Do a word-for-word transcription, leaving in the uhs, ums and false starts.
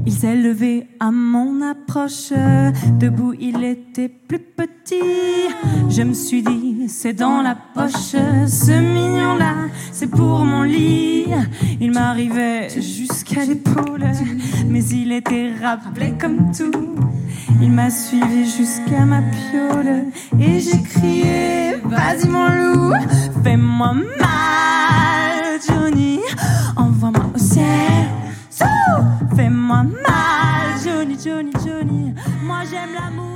Il s'est levé à mon approche. Debout, il était plus petit. Je me suis dit, c'est dans la poche. Ce mignon-là, c'est pour mon lit. Il m'arrivait jusqu'à l'épaule, mais il était rappelé comme tout. Il m'a suivi jusqu'à ma piole et j'ai crié, vas-y mon loup, fais-moi mal, Johnny, envoie-moi au ciel. Fais-moi mal, Johnny, Johnny, Johnny. Moi j'aime l'amour.